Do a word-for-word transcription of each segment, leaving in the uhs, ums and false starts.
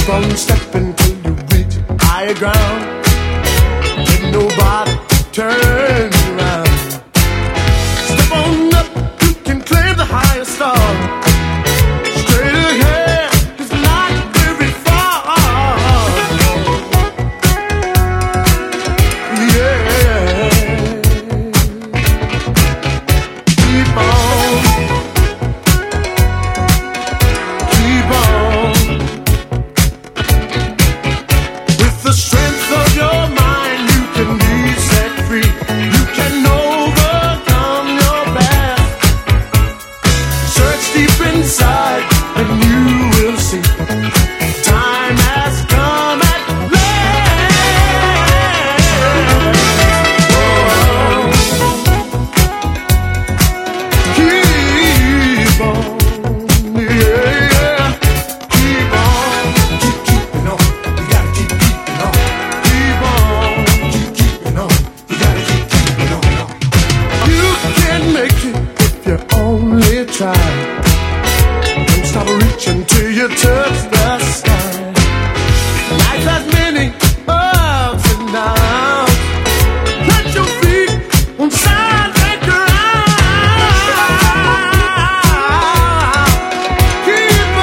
Keep on stepping till you reach higher ground. Ain't nobody turns around. Step on up, you can claim the highest star. Straight ahead, it's not very far. Yeah. Keep on. Keep on. With the strength of your mind, you can be set free. You can overcome your past. Search deep inside and you will see. Time has come at last. Whoa. Keep on, yeah, yeah. Keep on, keep keeping on. You gotta keep keeping on. Keep on, keep keeping on. You gotta keep keeping on. You can make it if you only try. Don't stop reaching till you touch the sky. Life has many ups and downs. Put your feet on solid ground. Keep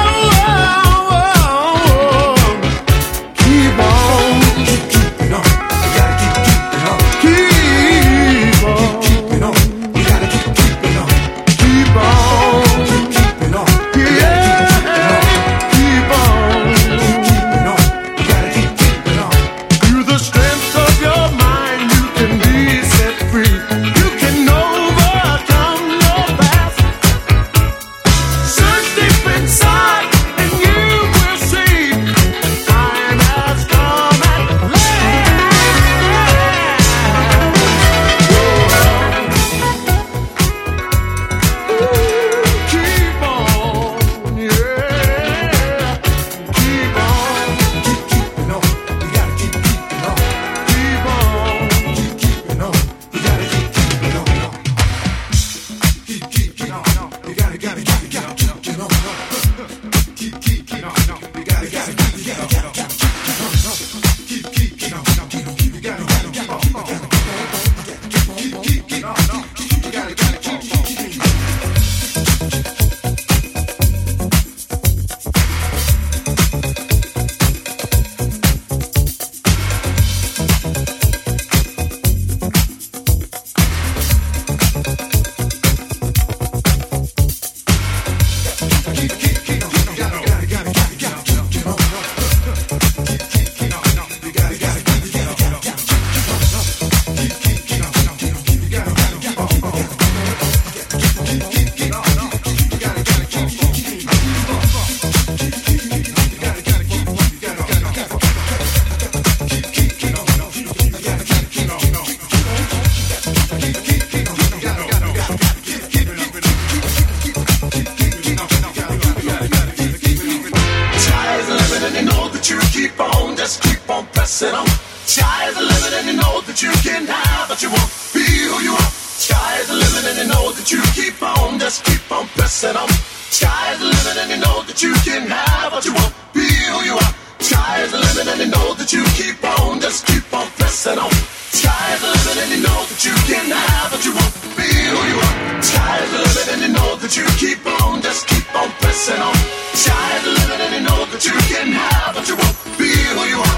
on, keep on, keep keeping on. You gotta keep keeping on. Keep on, keep keeping on. You gotta keep keeping on. Keep on, keep keeping on. Yeah, keep on, keep keeping on. You gotta keep keeping on. Through the strength of your mind, you can be set free. You can overcome your past. Search deep inside and you will see. Time has come at last. Keep on, yeah. Keep on, keep keeping on. You gotta keep keeping on. Keep on, keep keeping on. You gotta keep keeping on. Keep keeping on. You gotta gotta gotta gotta keep keeping on. Keep keeping on. You gotta gotta gotta gotta gotta keep keep keeping on. You gotta gotta keep on. Keep keeping on. You gotta gotta keep keeping on. Sky's the limit and you know that you keep on, just keep on pressing on. Sky's the limit and you know that you can have what you want, be who you are. Sky's the limit and you know that you keep on, just keep on pressing on. Sky's the limit and you know that you can have what you want, be who you are. Sky's the limit and you know that you keep on, just keep on pressing on. Sky's the limit and you know that you can have what you want, be who you are. Sky's the limit and you know that you keep on, just keep on pressing on. Sky's the limit and you know that you can have what you want, be who you are.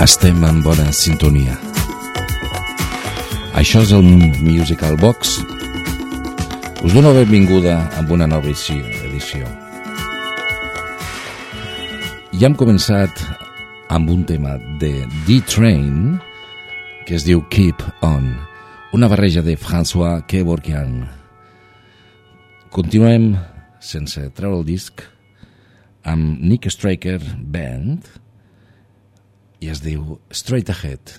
Estem en bona sintonia. Això és el Musical Box. Us dono la benvinguda amb una nova edició. Ja hem començat amb un tema de D-Train que es diu Keep On, una barreja de François Kevorkian. Continuem sense treure el disc amb Nick Straker Band i es diu Straight Ahead.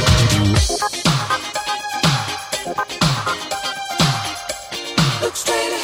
Look straight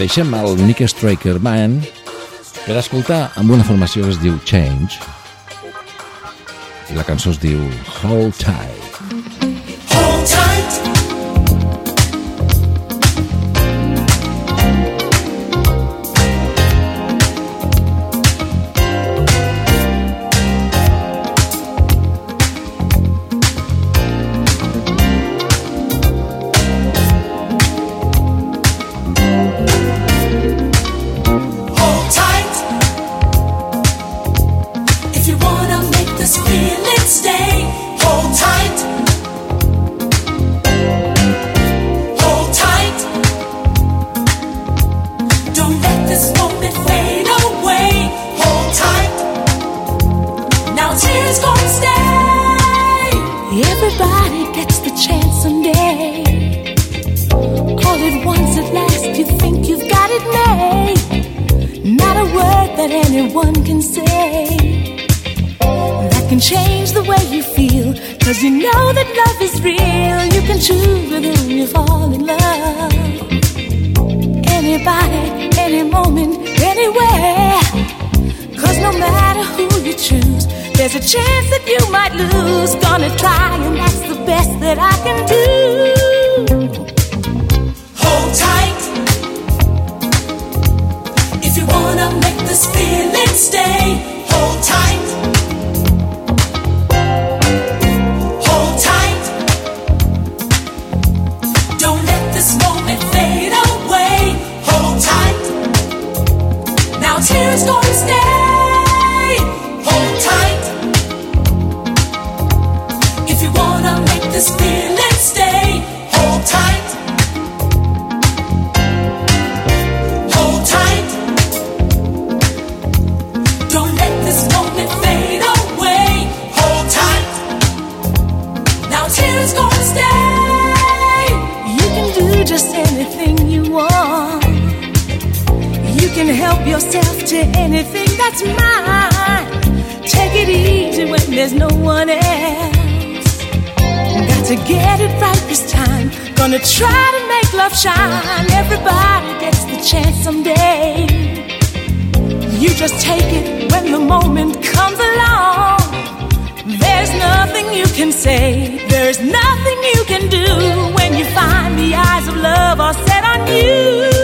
deixem el Nick Straker Band per escoltar amb una formació que es diu Change i la cançó es diu Hold Tight. Hold tight. There's a chance that you might lose. Gonna try, and that's the best that I can do. Hold tight. If you wanna make this feeling stay, hold tight. Hold tight. Don't let this moment fade away. Hold tight. Now tears gonna stay. Hold tight. If you wanna make this feeling stay, hold tight. Hold tight. Don't let this moment fade away. Hold tight. Now tears gonna stay. You can do just anything you want. You can help yourself to anything that's mine. Take it easy when there's no one else. Got to get it right this time. Gonna try to make love shine. Everybody gets the chance someday. You just take it when the moment comes along. There's nothing you can say. There's nothing you can do when you find the eyes of love are set on you.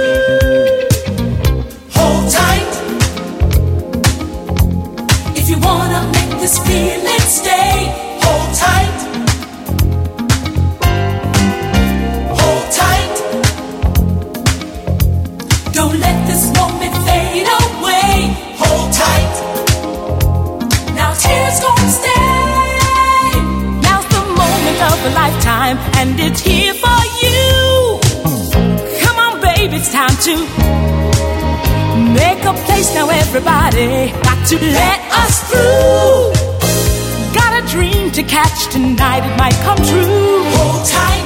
Hold tight. If you wanna make this feeling stay, hold tight. Hold tight. Don't let this moment fade away. Hold tight. Now tears gonna stay. Now's the moment of a lifetime, and it's here for you. Come on, baby, it's time to make a place now, everybody. Got to let us through. Got a dream to catch tonight, it might come true. Hold tight.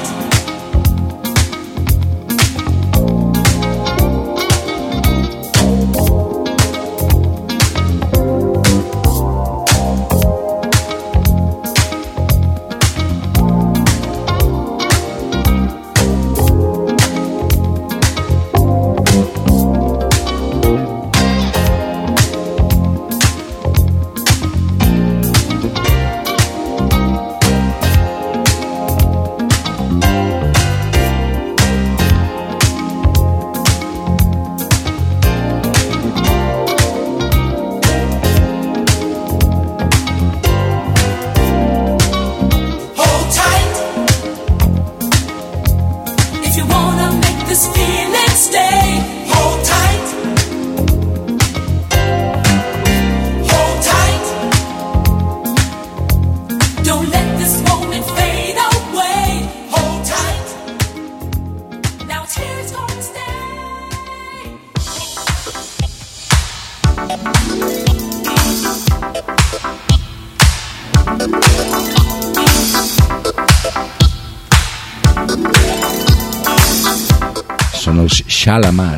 Són els Shalamar.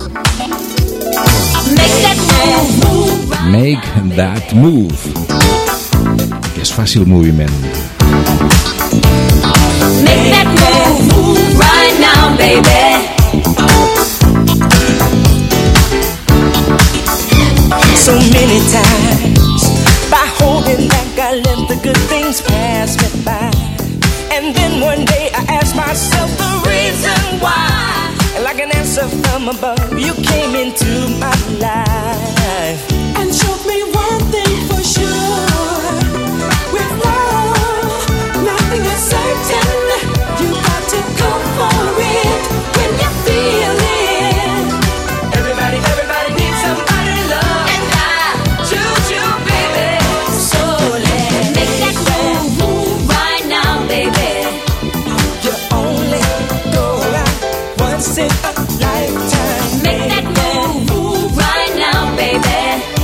Make that move. Que és fàcil moviment. Make that move right now, baby. so many times. By holding back, I let the good things pass me by. And then one day I asked myself the reason why. And like an answer from above, you came into my life and showed me one thing for sure. With love, nothing is certain. You got to go for it when you feel it. Everybody, everybody needs somebody to love. And I choose you, baby. So let's make that move, move right now, baby. You only go around once in a lifetime. Make that move, move right now, baby.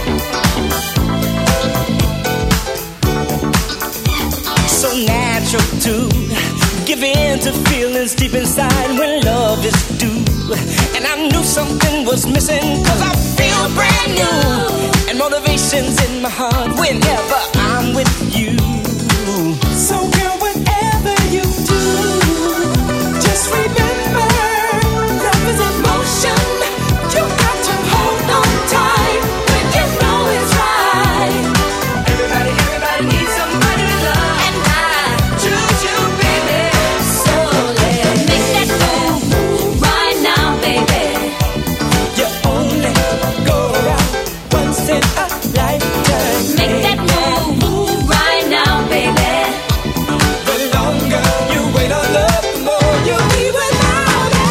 So natural to give in to feelings deep inside when love is due. And I knew something was missing, cause I feel brand new. And motivation's in my heart whenever I'm with you. So girl, whatever you do, just remember, love is emotion. You got to hold on tight when you know it's right. Everybody, everybody needs somebody to love. And I choose you, baby. So let's make that move, move right now, baby. You only go around once in a lifetime. Make that move, move right now, baby. The longer you wait on love, the more you'll be without it.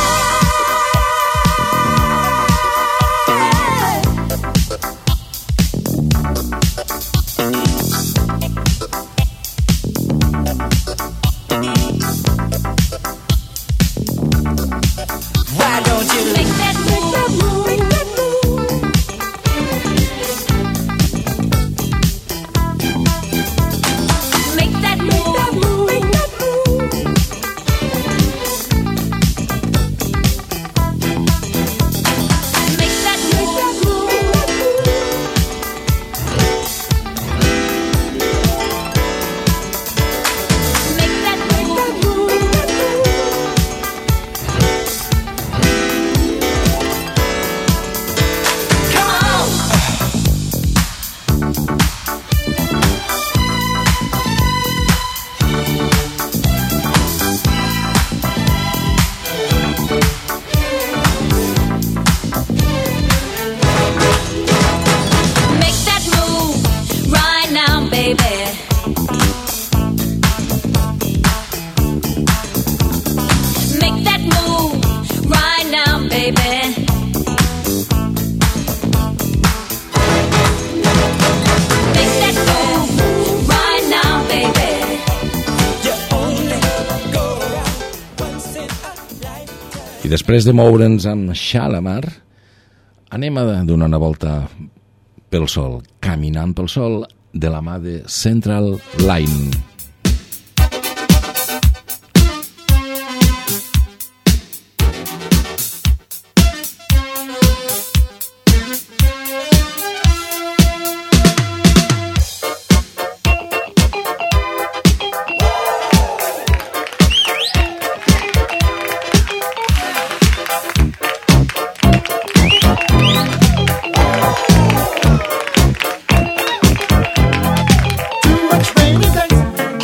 Why don't you Make that move, make that move. Make that move, make that move. Make that move, make that move. Make that move, make that move. Come on. Make that move right now, baby. Make that move right now, baby. Make that move right now, baby. You only go around once in a lifetime. I després de moure'ns amb Shalamar, anem a donar una volta pel sol, caminant pel sol de la mà de Central Line. Too much rainy days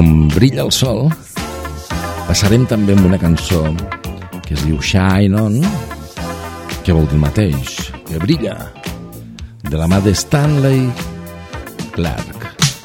On brilla el sol, passarem també amb una cançó que es diu Shine On, que vol dir el mateix, que brilla, de la mà de Stanley Clarke.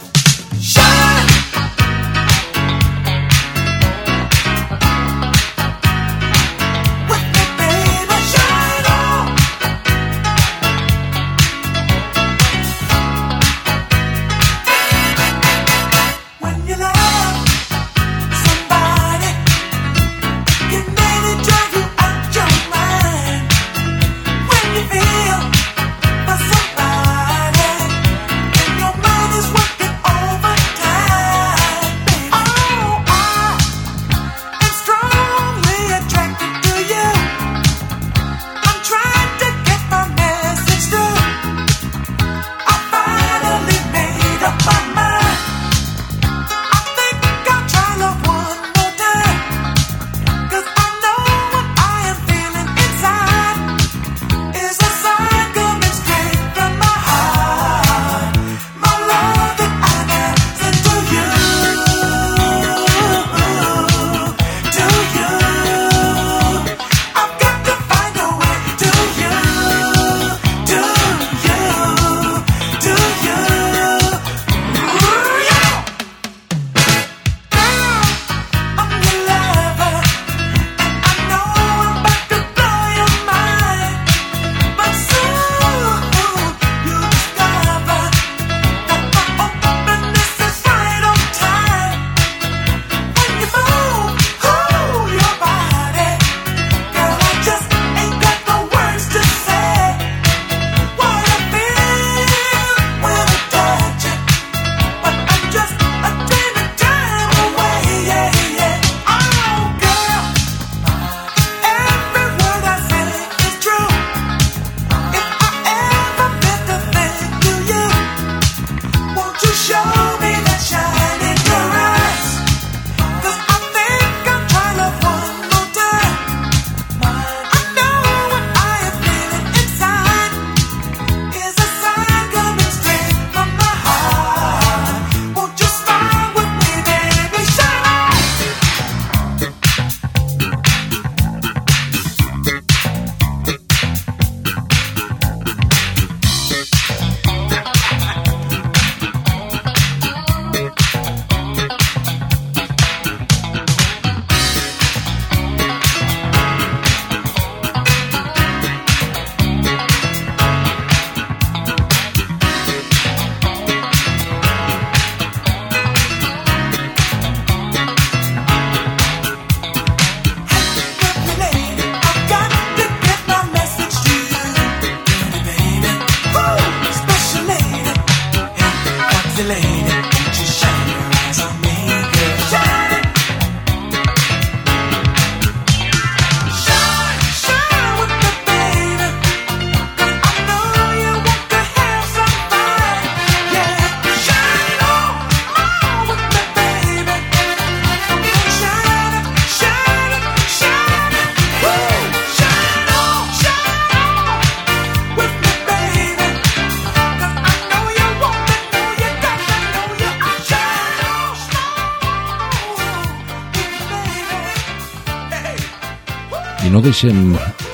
I no deixem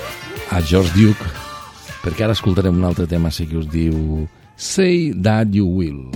a George Duke, perquè ara escoltarem un altre tema que us diu Say That You Will.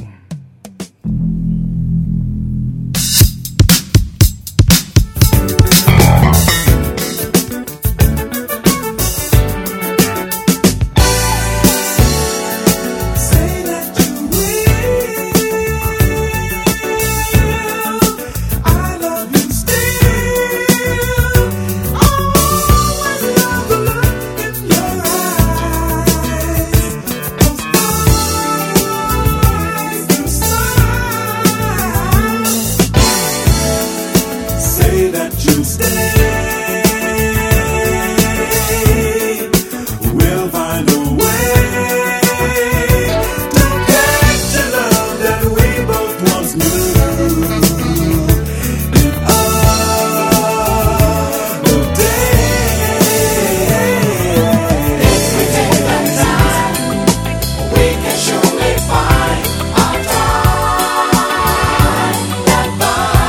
Surely find our time that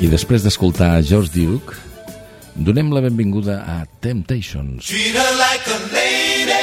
I després d'escoltar George Duke, donem la benvinguda a Temptations. Treat her like a lady.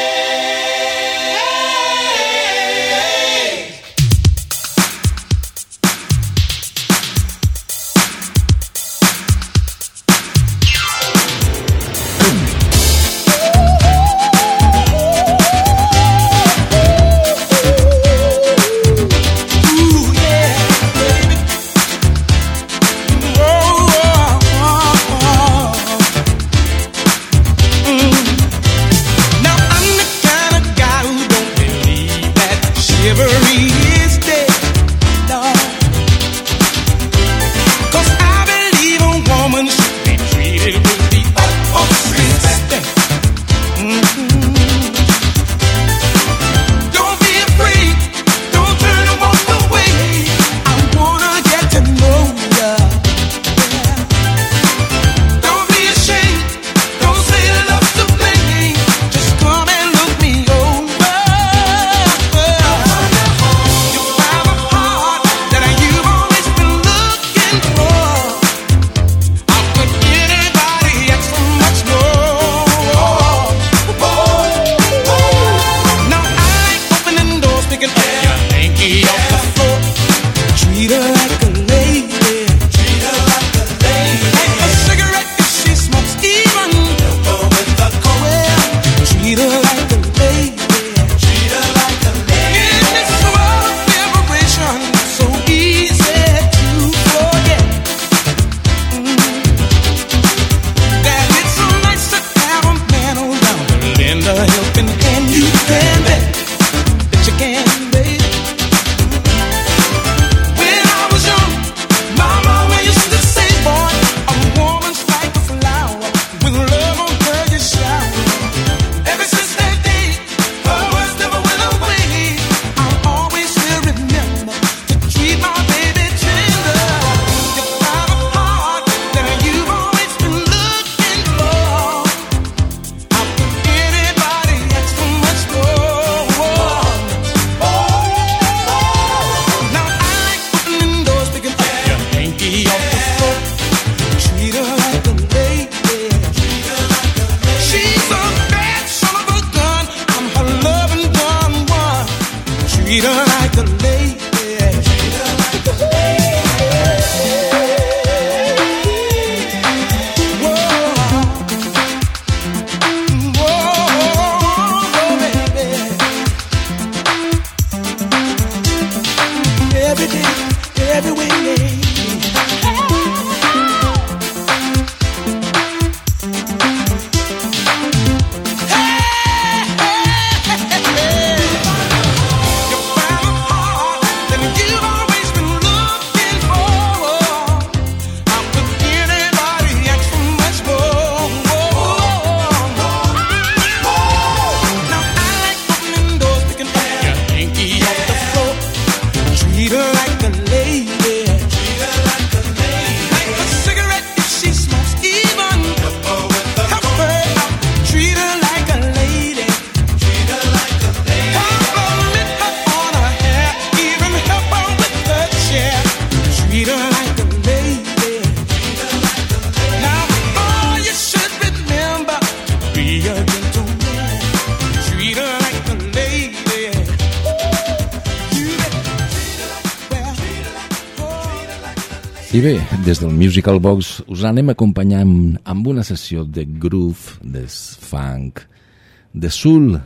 I bé, des del Musical Box us anem acompanyant amb una sessió de groove, de funk, de soul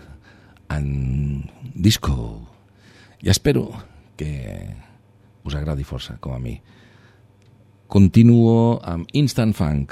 and disco. I espero que us agradi força, com a mi. Continuo amb Instant Funk.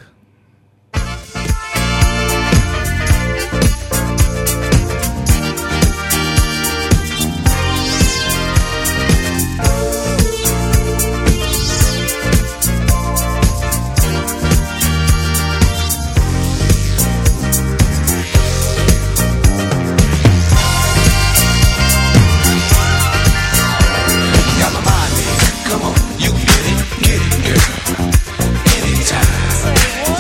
Come on, you get it, get it, girl. Anytime.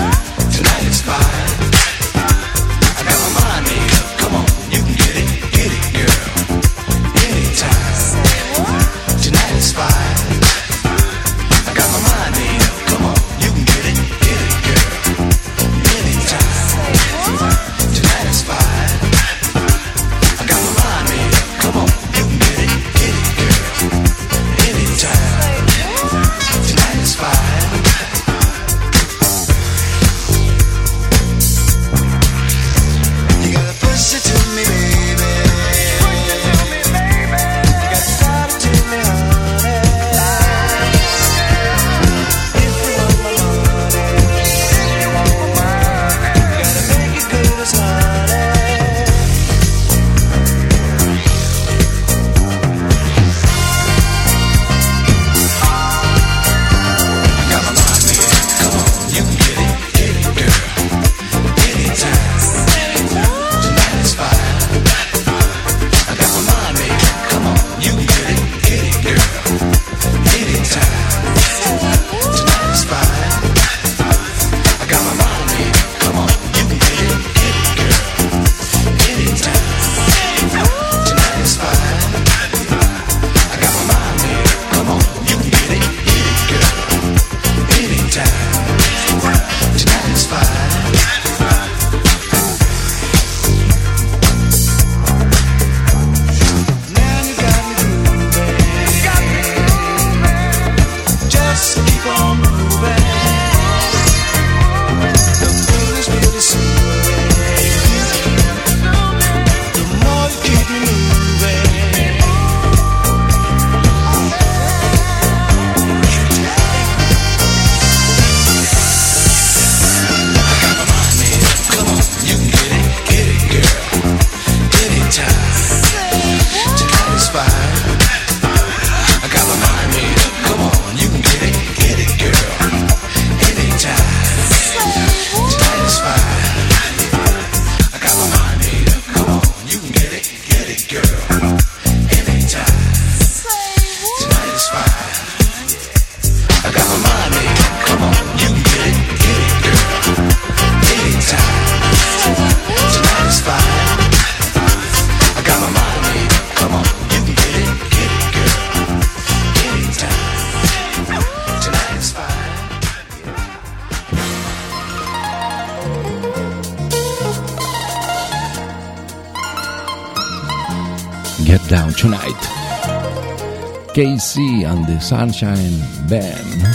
Get Down Tonight. Casey and the Sunshine Band.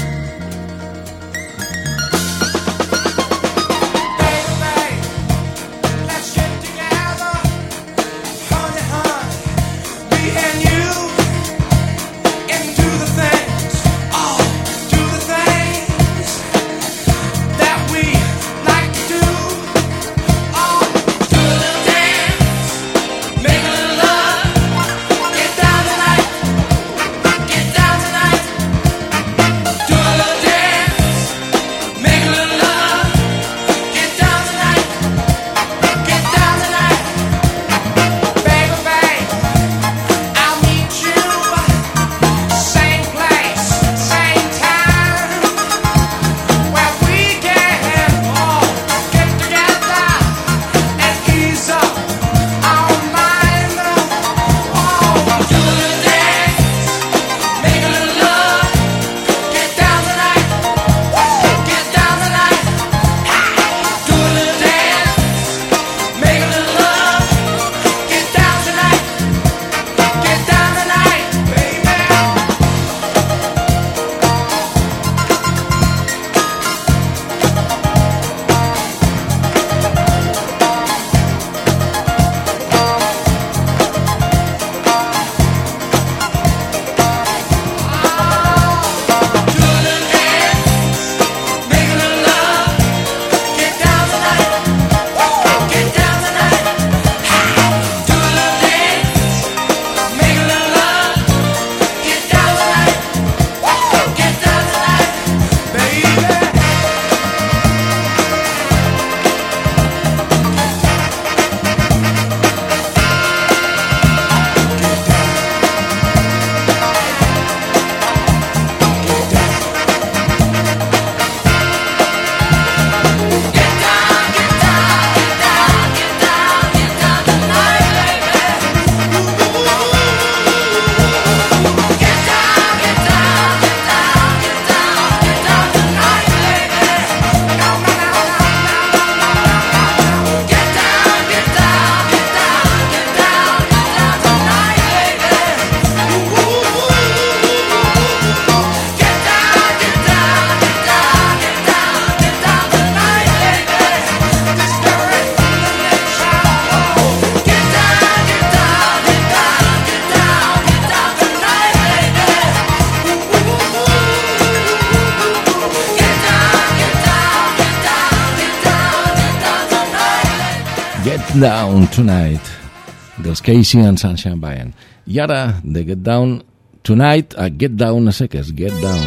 Down Tonight dels Casey and Sunshine Band. I ara de Get Down Tonight a Get Down a seques. Get Down.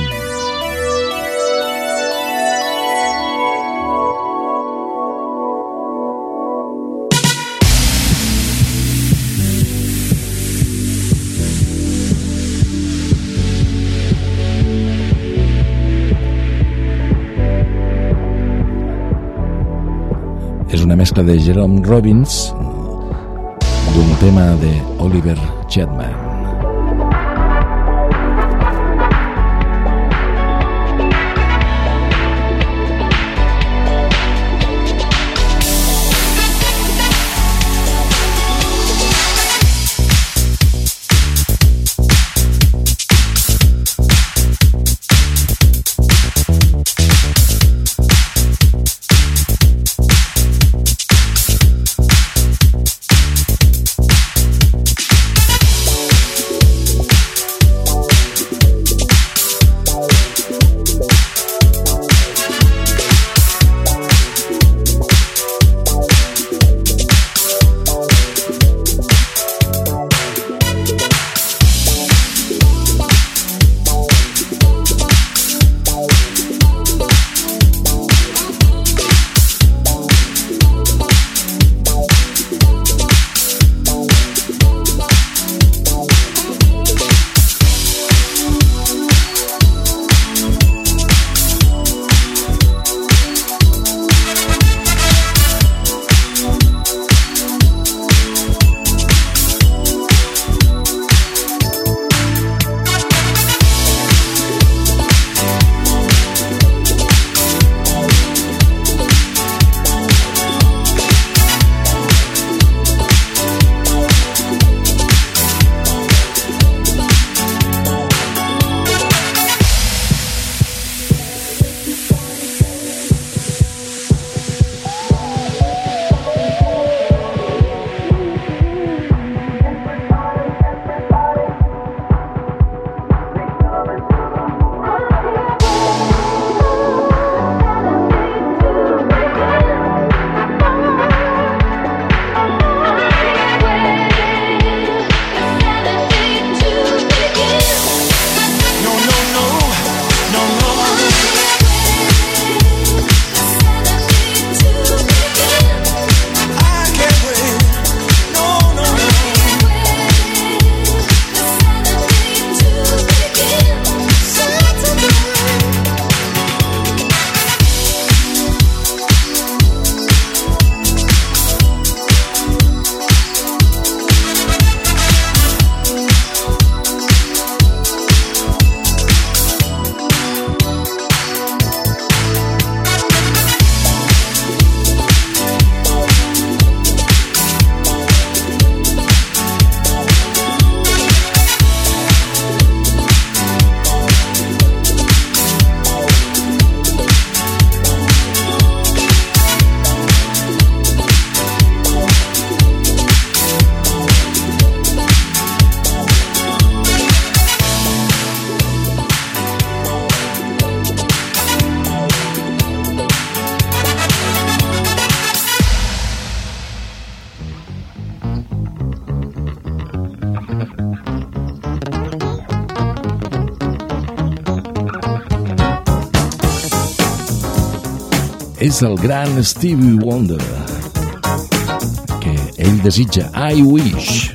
És una mescla de Jerome Robbins d'un tema de Oliver Chetman. és el gran Stevie Wonder, que ell desitja I Wish.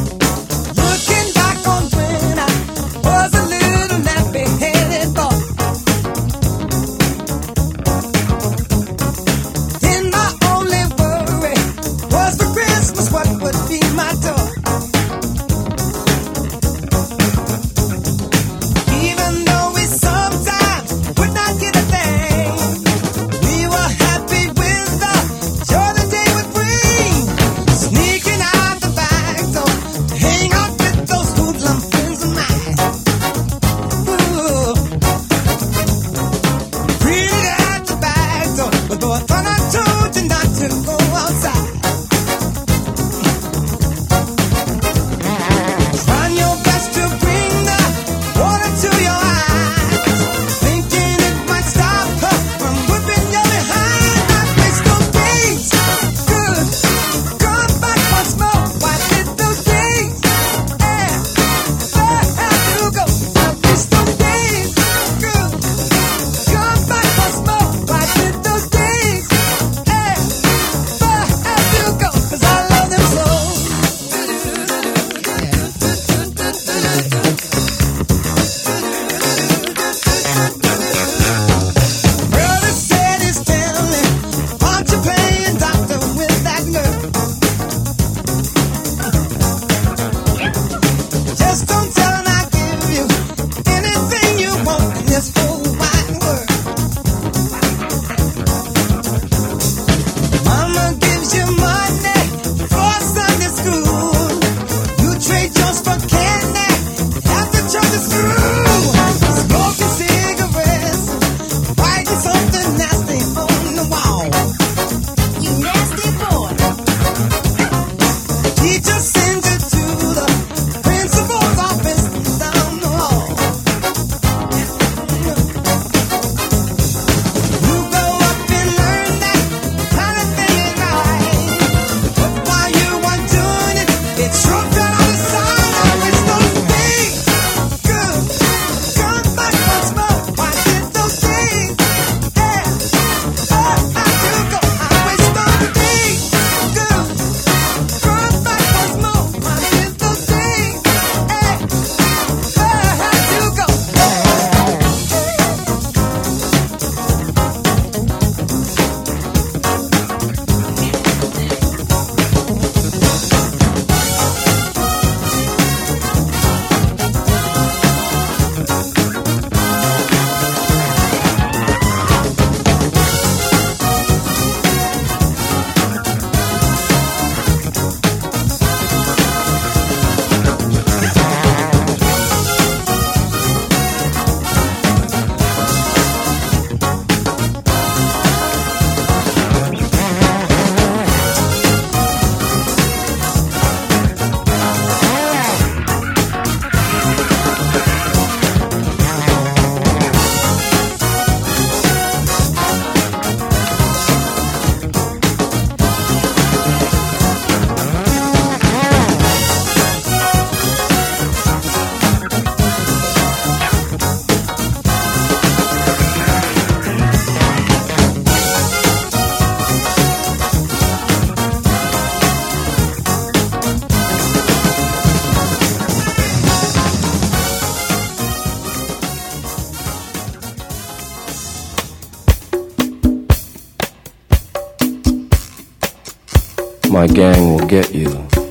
My gang will get you.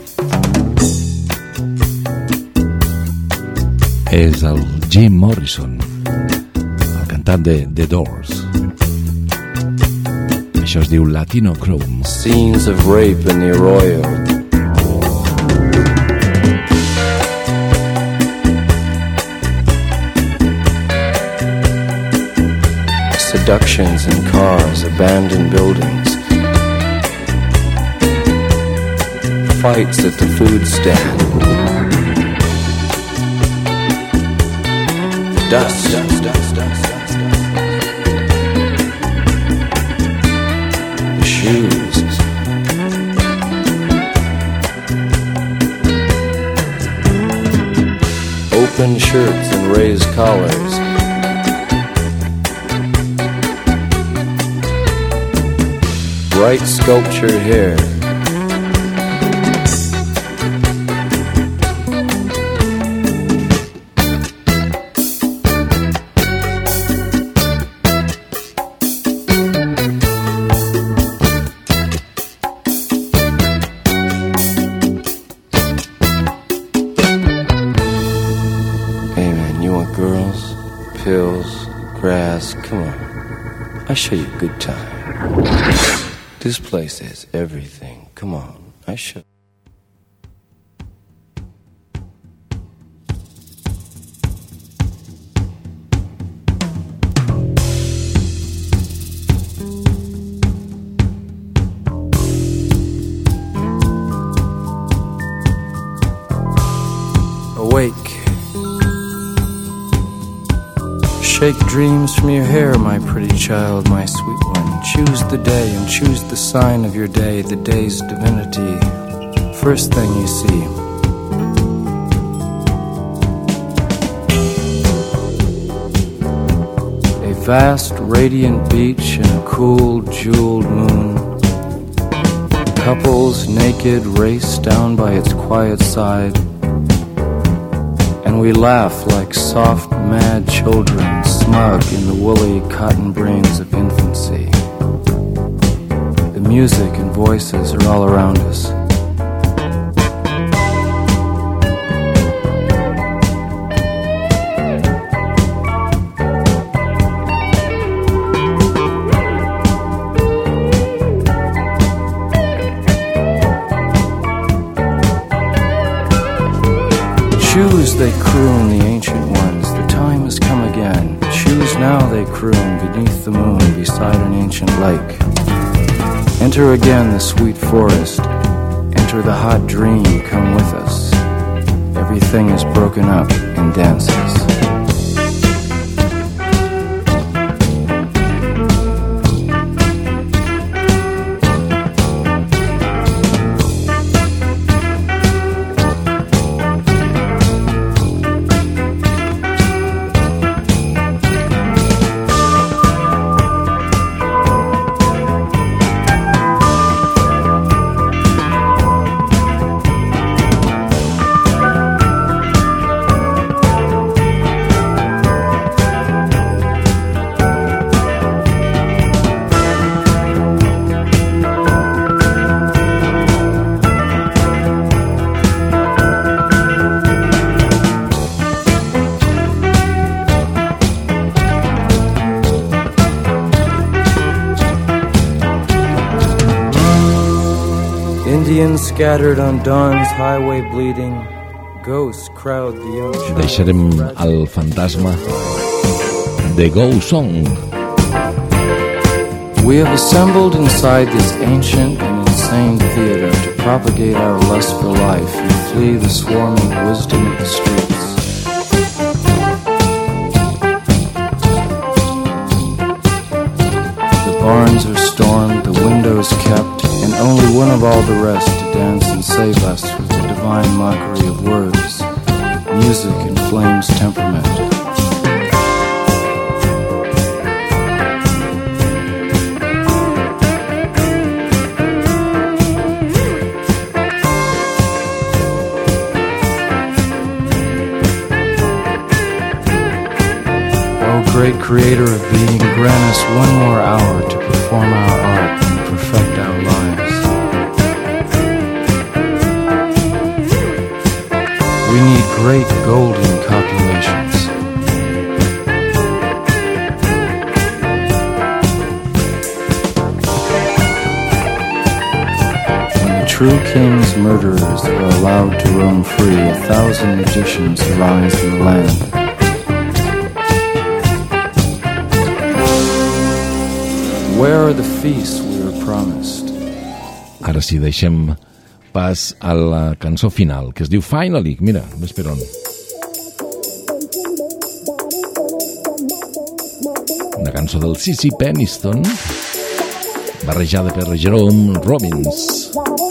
És el Jim Morrison, el cantant de The Doors. Això es diu Latino Chrome. Scenes of rape in the Arroyo. Seductions in cars, abandoned buildings. Fights at the food stand. Dust. dust, dust, dust, dust, dust. The shoes. Open shirts and raised collars. bright sculptured hair. I show you a good time. This place has everything. Come on, I show. Awake. Shake dreams from your hair, my pretty child, my sweet one. Choose the day and choose the sign of your day, the day's divinity. First thing you see. A vast, radiant beach and a cool, jeweled moon. Couples naked race down by its quiet side. And we laugh like soft, mad children, smug in the woolly cotton brains of infancy. The music and voices are all around us. Choose, they croon, the ancient ones, the time has come again. Choose now, they croon, beneath the moon, beside an ancient lake. Enter again the sweet forest, enter the hot dream, come with us. Everything is broken up in dances. Indians scattered on dawn's highway bleeding. Ghosts crowd the ocean. Deixarem el fantasma de Go Song. We have assembled inside this ancient and insane theater to propagate our lust for life and flee the swarming wisdom of the streets. The barns are stormed, the windows kept, and only one of all the rest to dance and save us with the divine mockery of words, music and flame's temperament. O great creator of being, grant us one more hour to perform our art and perfect our lives. We need great golden copulations. When the true king's murderers are allowed to roam free, a thousand magicians arise in the land. Where are the feasts we were promised? Ara sí, deixem pas a la cançó final, que es diu Finally. Mira, ves per on. Una cançó del C C Peniston, barrejada per Jerome Robbins.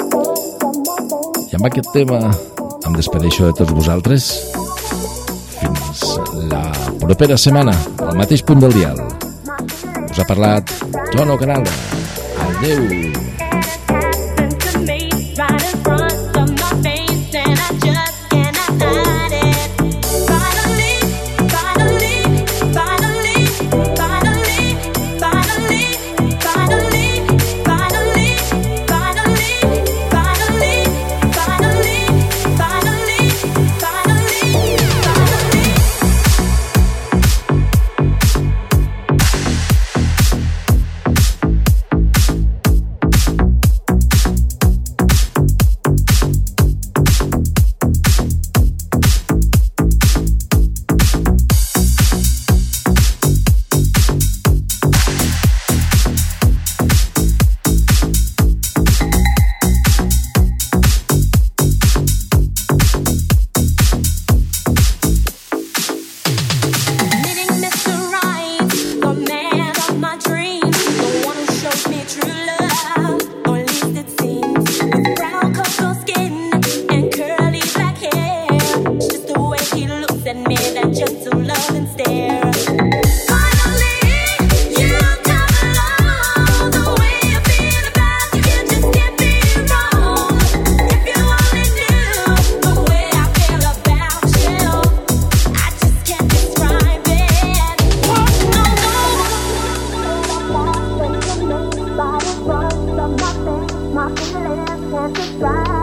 I amb aquest tema em despedeixo de tots vosaltres. Fins la propera setmana, al mateix punt del dial. Us ha parlat Tono Canalda. Adéu. Adeu. My feelings can't describe.